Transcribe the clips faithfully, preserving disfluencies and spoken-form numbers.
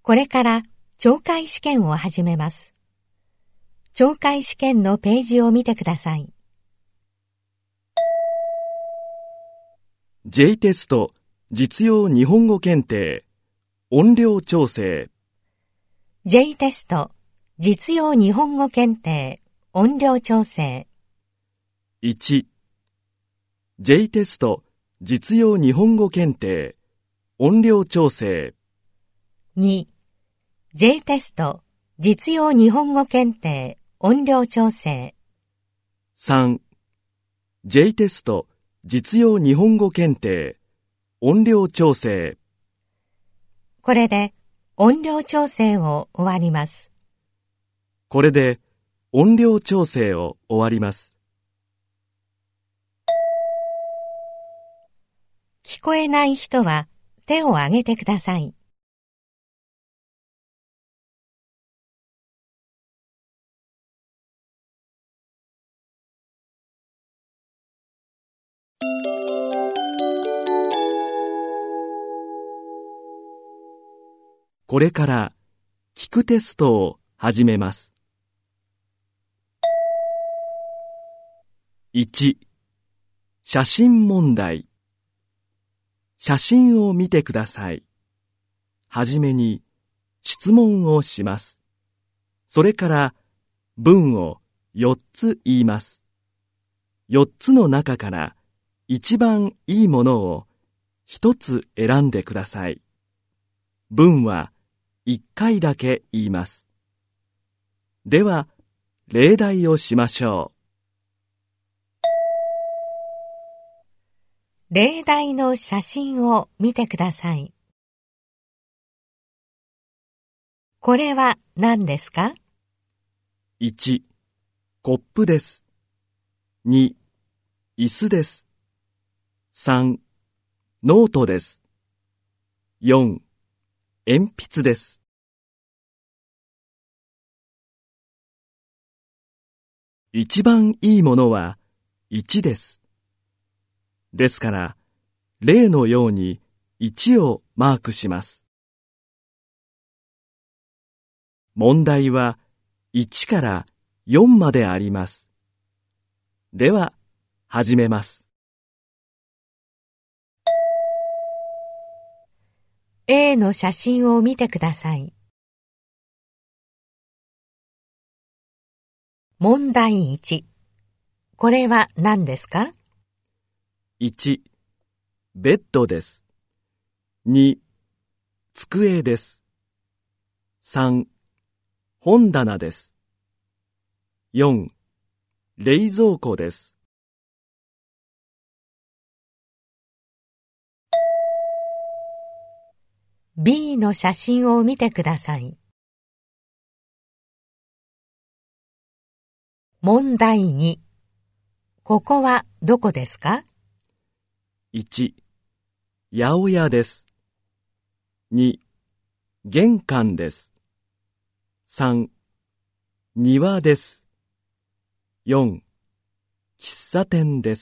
これから懲戒試験を始めます。懲戒試験のページを見てください。 J テスト実用日本語検定音量調整 J テスト実用日本語検定音量調整いち. J テスト実用日本語検定音量調整に. J テスト実用日本語検定音量調整さん. J テスト実用日本語検定音量調整これで音量調整を終わります。 これで音量調整を終わります。 聞こえない人は手を挙げてください。 これから聞くテストを始めます。いち. 写真問題。写真を見てください。はじめに質問をします。それから文をよっつ言います。よっつの中から一番いいものをひとつ選んでください。文はいっかいだけ言います。では、例題をしましょう。 例題の写真を見てください。これは何ですか？ いち. コップです。に. 椅子です。さん. ノートです。よん. 鉛筆です。一番いいものはいちです。ですから、例のようにいちをマークします。問題はいちからよんまであります。では、始めます。 A の写真を見てください。問題いち。これは何ですか？ いち. ベッドです。に. 机です。さん. 本棚です。よん. 冷蔵庫です。 B の写真を見てください。問題に。ここはどこですか？ いち. 八百屋です。に. 玄関です。さん. 庭です。よん. 喫茶店です。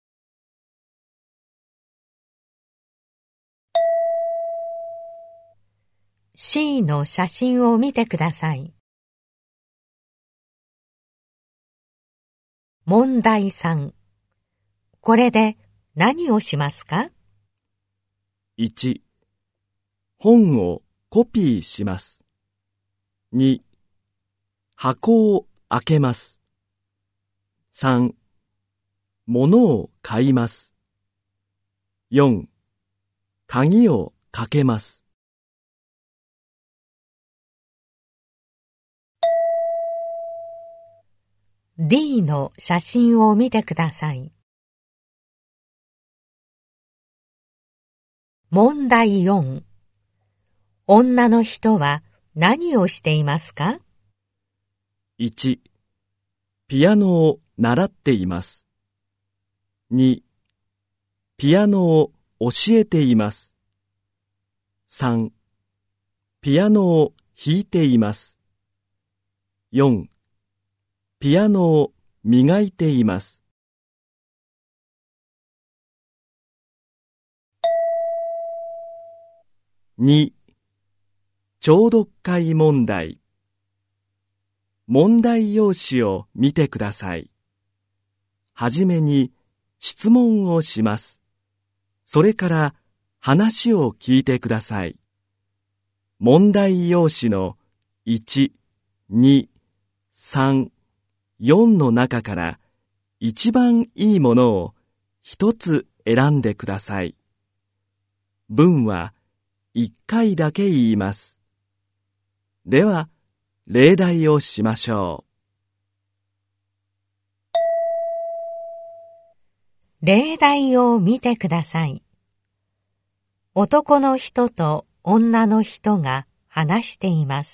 C の写真を見てください。問題さん。これで何をしますか？ いち. 本をコピーします。に. 箱を開けます。さん. 物を買います。よん. 鍵をかけます。 D の写真を見てください。問題よん。女の人は何をしていますか？ いち. ピアノを習っています。に. ピアノを教えています。さん. ピアノを弾いています。よん. ピアノを磨いています。に. 聴読会問題。問題用紙を見てください。はじめに質問をします。それから話を聞いてください。問題用紙のいち、に、さん、よんの中から一番いいものを一つ選んでください。文はいっかいだけ言います。では、例題をしましょう。例題を見てください。男の人と女の人が話しています。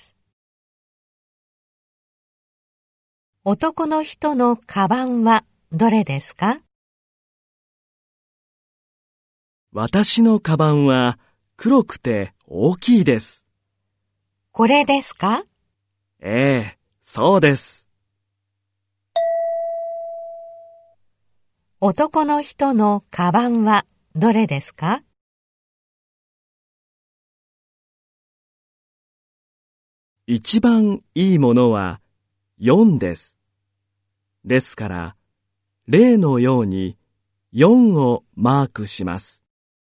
男の人のカバンはどれですか？ 私のカバンは黒くて大きいです。 これですか？ ええ、そうです。 男の人のカバンはどれですか？ 一番いいものはよんです。ですから、例のようによんをマークします。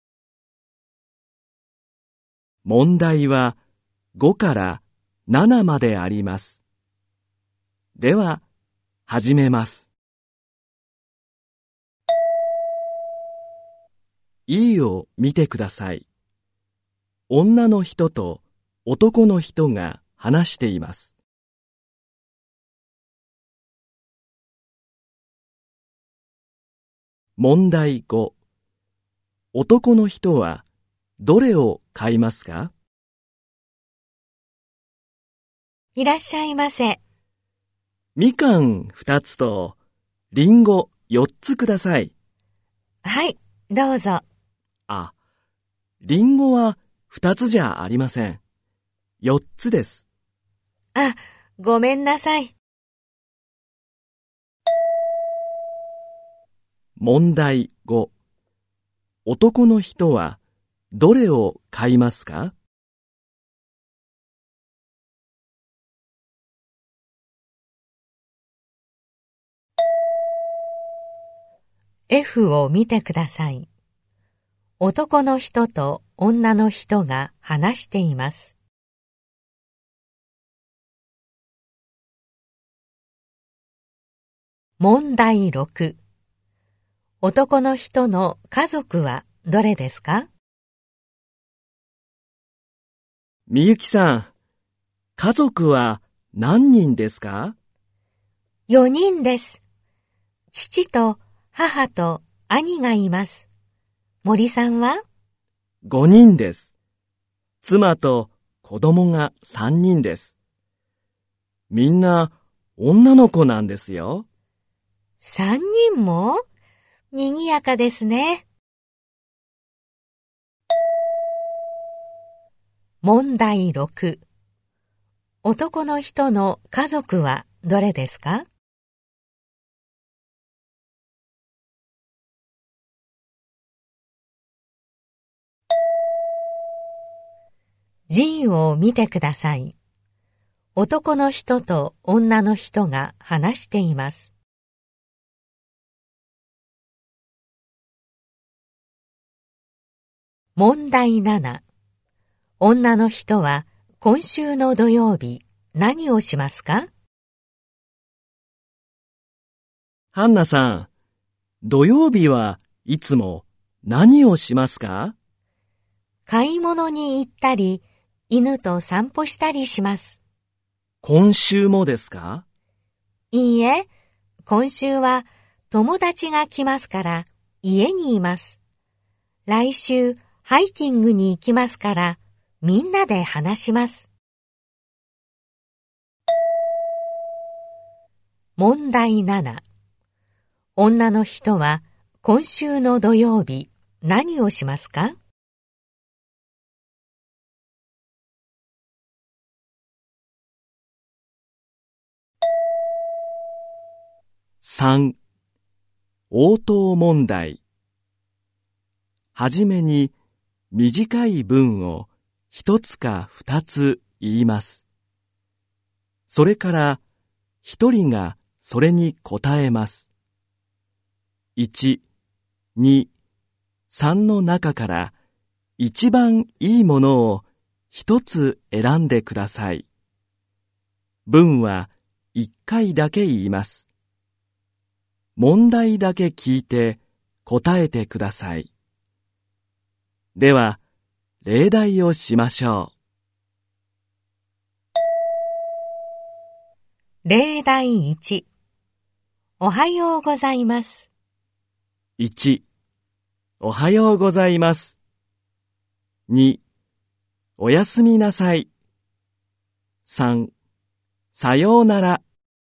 問題はごからななまであります。では、始めます。E を見てください。女の人と男の人が話しています。問題ご。男の人はどれを買いますか？ いらっしゃいませ。 みかんふたつとりんごよっつください。 はい、どうぞ。 あ、りんごはふたつじゃありません。よっつです。 あ、ごめんなさい。 問題ご。男の人はどれを買いますか？ F を見てください。男の人と女の人が話しています。問題ろく。男の人の家族はどれですか？ みゆきさん、家族は何人ですか？ よにんです。父と母と兄がいます。森さんは？ ごにんです。妻と子供がさんにんです。みんな女の子なんですよ。 さんにんも？にぎやかですね。問題ろく。男の人の家族はどれですか？G を見てください。男の人と女の人が話しています。問題なな。女の人は今週の土曜日何をしますか？ ハンナさん、土曜日はいつも何をしますか？ 買い物に行ったり、犬と散歩したりします。 今週もですか？ いいえ、今週は友達が来ますから家にいます。来週ハイキングに行きますからみんなで話します。問題なな。女の人は今週の土曜日何をしますか？ さん、応答問題。はじめに短い文を一つか二つ言います。それから一人がそれに答えます。いち、に、さんの中から一番いいものを一つ選んでください。文は一回だけ言います。問題だけ聞いて答えてください。では、例題をしましょう。例題いち。おはようございます。 いち、おはようございます。に、おやすみなさい。さん、さようなら。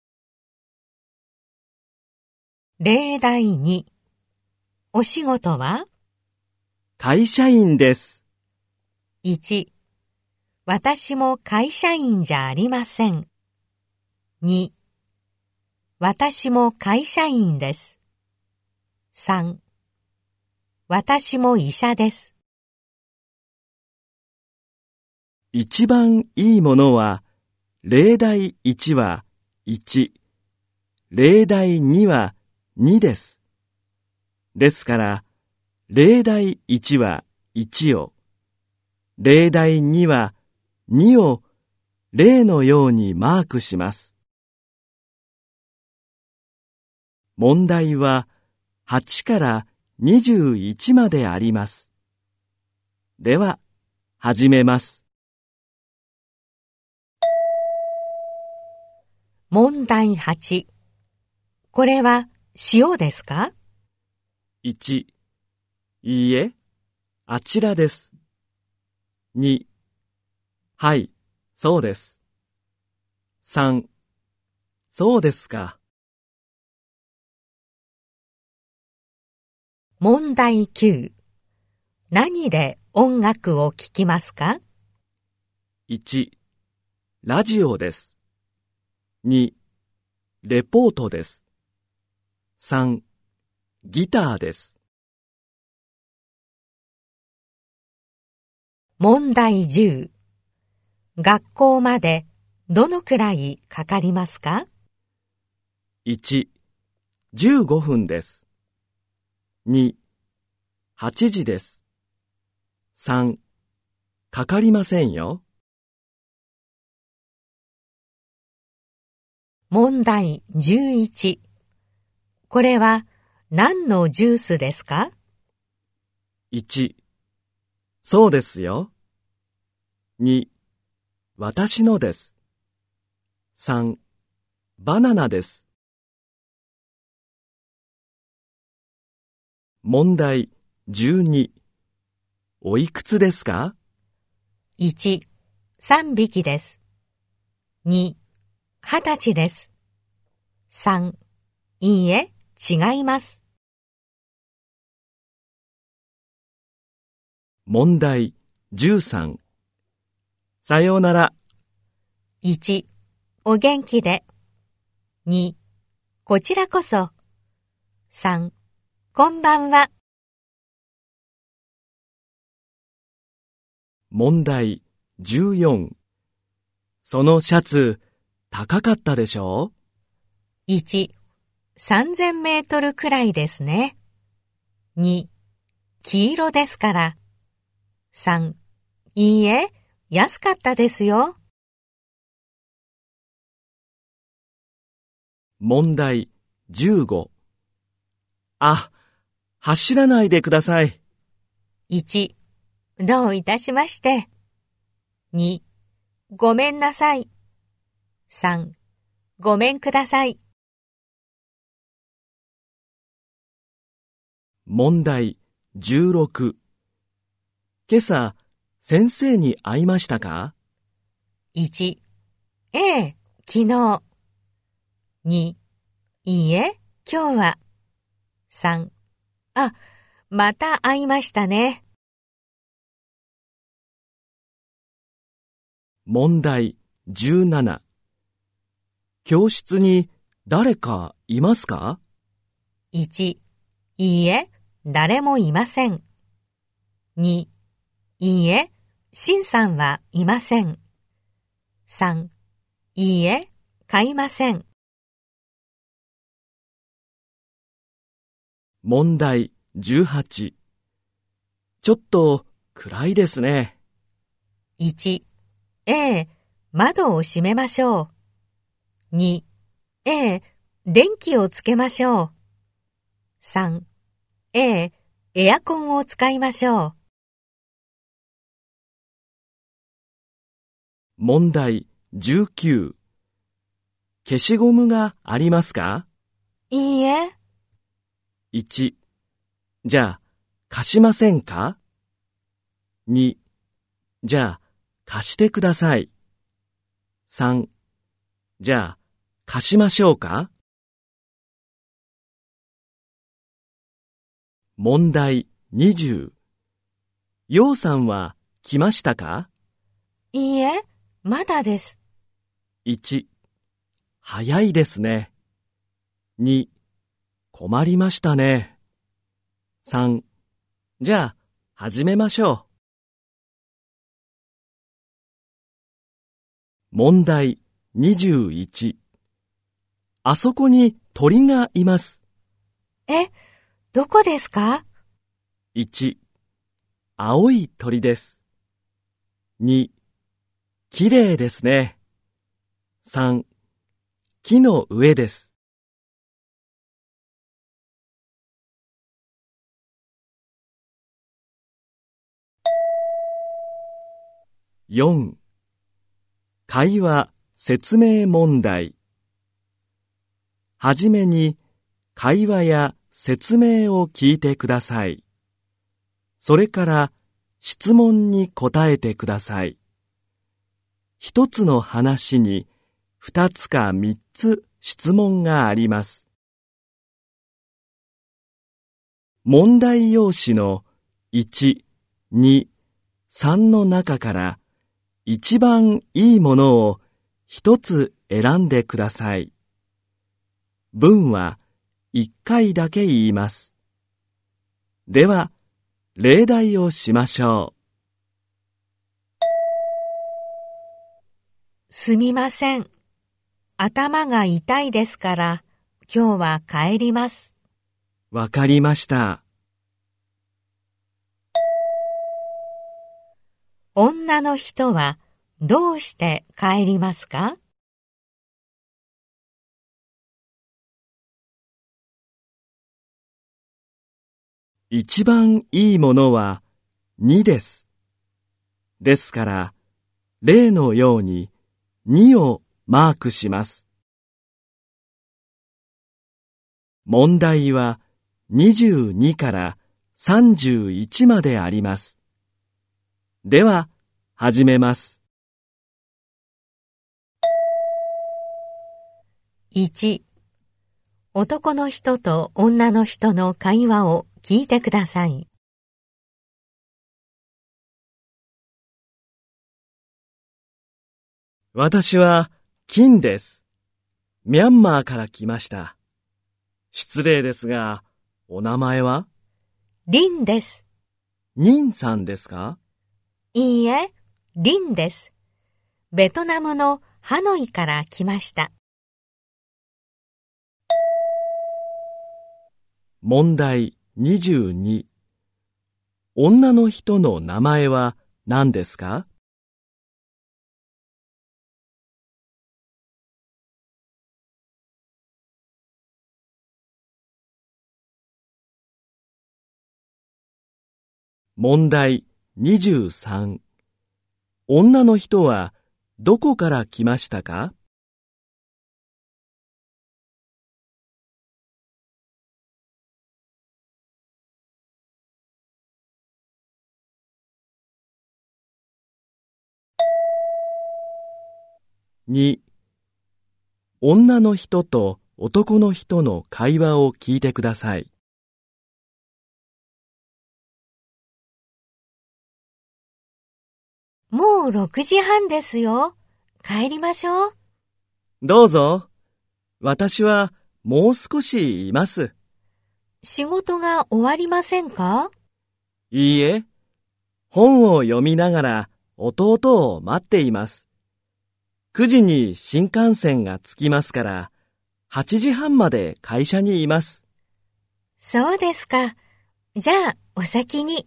例題に。お仕事は？ 会社員です。 いち、私も会社員じゃありません。に、私も会社員です。さん、私も医者です。 一番いいものは、例題いちはいち、例題にはにです。ですから、例題いちはいちを、例題にはにを例のようにマークします。問題ははちからにじゅういちまであります。では、始めます。 問題はち。これは塩ですか？ いち、いいえ、あちらです。に、はい、そうです。さん、そうですか。 問題きゅう。何で音楽を聴きますか？ いち、ラジオです。に、レポートです。さん、ギターです。 問題じゅう。学校までどのくらいかかりますか？ いち、じゅうごふんです。に、はちじです。さん、かかりませんよ。 問題じゅういち。これは何のジュースですか？ いち、そうですよ。に、私のです。さん、バナナです。問題じゅうに。おいくつですか？ いち、さんびきです。に、はたちです。さん、いいえ、違います。 問題じゅうさん。さようなら。 いち、お元気で。に、こちらこそ。さん、こんばんは。 問題じゅうよん。そのシャツ、高かったでしょう？ いち、さんぜんメートルくらいですね。に、黄色ですから。さん、いいえ、安かったですよ。 問題じゅうご。あ、走らないでください。 いち、どういたしまして。に、ごめんなさい。さん、ごめんください。 問題じゅうろく。今朝、先生に会いましたか？ いち、ええ、昨日。に、いいえ、今日は。さん、あ、また会いましたね。 問題じゅうなな。教室に誰かいますか？ いち、いいえ、誰もいません。に、いいえ、しんさんはいません。 さん、いいえ、買いません。 問題じゅうはち。ちょっと暗いですね。 いち、ええ、窓を閉めましょう。に、ええ、電気をつけましょう。さん、ええ、エアコンを使いましょう。 問題じゅうきゅう。消しゴムがありますか？ いいえ。 いち、じゃあ貸しませんか？に、じゃあ貸してください。さん、じゃあ貸しましょうか？問題にじゅう。ようさんは来ましたか？ いいえ、まだです。 いち、早いですね。に、困りましたね。さん、じゃあ始めましょう。問題にじゅういち。あそこに鳥がいます。 え、どこですか？ いち、青い鳥です。に、きれいですね。さん、木の上です。よん、会話説明問題。はじめに会話や説明を聞いてください。それから質問に答えてください。一つの話に二つか三つ質問があります。問題用紙のいち、に、さんの中から一番いいものを一つ選んでください。文は一回だけ言います。では、例題をしましょう。 すみません。頭が痛いですから、今日は帰ります。 わかりました。 女の人はどうして帰りますか？ 一番いいものはにです。ですから、例のようににをマークします。問題はにじゅうにからさんじゅういちまであります。では、始めます。 いち、男の人と女の人の会話を聞いてください。 私は金です。ミャンマーから来ました。失礼ですが、お名前は？ リンです。 ニンさんですか？ いいえ、リンです。ベトナムのハノイから来ました。 問題にじゅうに。女の人の名前は何ですか？問題にじゅうさん。女の人はどこから来ましたか？に、女の人と男の人の会話を聞いてください。 もうろくじはんですよ。帰りましょう。 どうぞ。私はもう少しいます。 仕事が終わりませんか？ いいえ、本を読みながら弟を待っています。 くじに新幹線が着きますから、はちじはんまで会社にいます。 そうですか。じゃあ、お先に。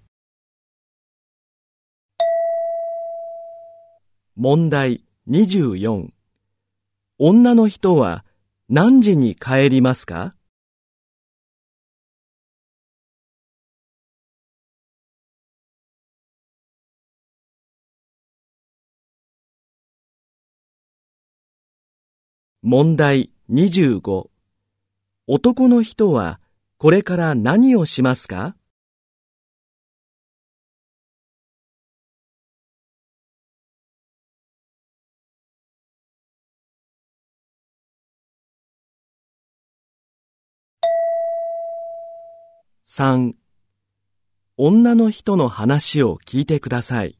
問題にじゅうよん。女の人は何時に帰りますか？問題にじゅうご。男の人はこれから何をしますか？さん、女の人の話を聞いてください。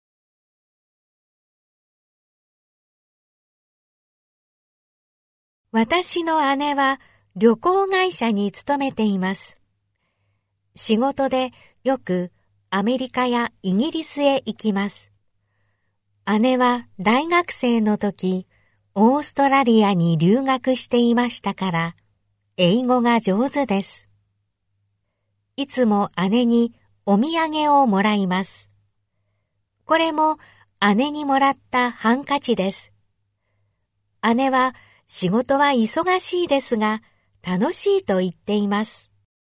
私の姉は旅行会社に勤めています。仕事でよくアメリカやイギリスへ行きます。姉は大学生の時、オーストラリアに留学していましたから、英語が上手です。いつも姉にお土産をもらいます。これも姉にもらったハンカチです。姉は仕事は忙しいですが、楽しいと言っています。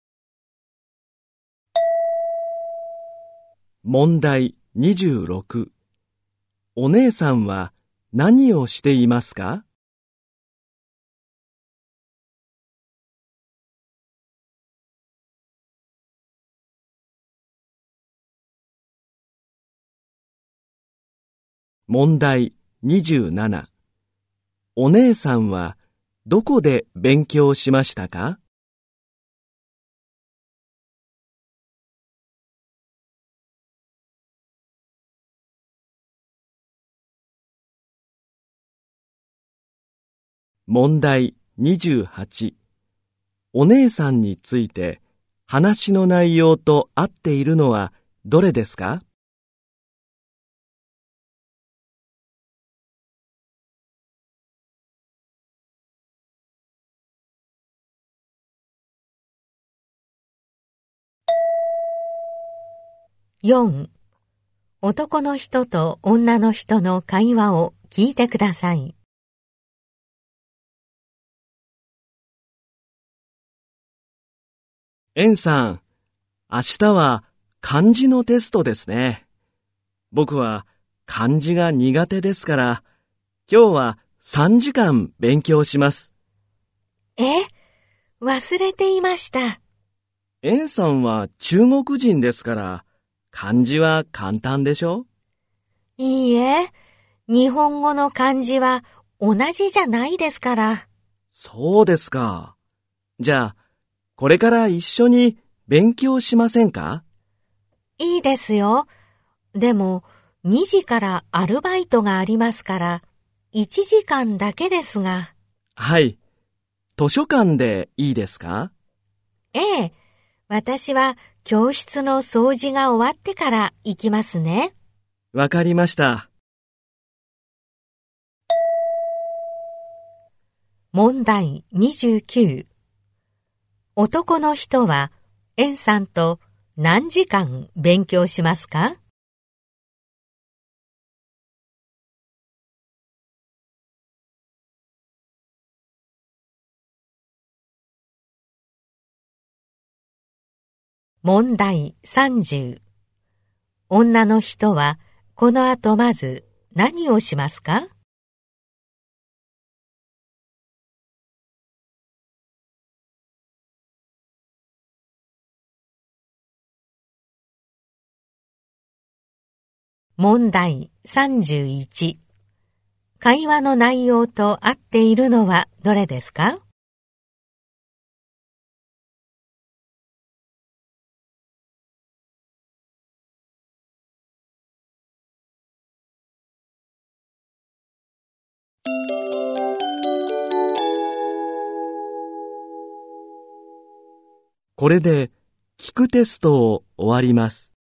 問題にじゅうろく。お姉さんは何をしていますか？問題にじゅうなな。お姉さんはどこで勉強しましたか？問題にじゅうはち。お姉さんについて話の内容と合っているのはどれですか？ よん、男の人と女の人の会話を聞いてください。 エンさん、明日は漢字のテストですね。僕は漢字が苦手ですから、今日はさんじかん勉強します。 え、忘れていました。 エンさんは中国人ですから、漢字は簡単でしょ？ いいえ、日本語の漢字は同じじゃないですから。 そうですか。じゃあ、これから一緒に勉強しませんか？ いいですよ。でも、にじからアルバイトがありますから、いちじかんだけですが。 はい。図書館でいいですか？ ええ、私は教室の掃除が終わってから行きますね。 わかりました。 問題にじゅうきゅう。男の人は、エンさんと何時間勉強しますか？問題さんじゅう。女の人はこの後まず何をしますか？問題さんじゅういち。会話の内容と合っているのはどれですか？ これで聞くテストを終わります。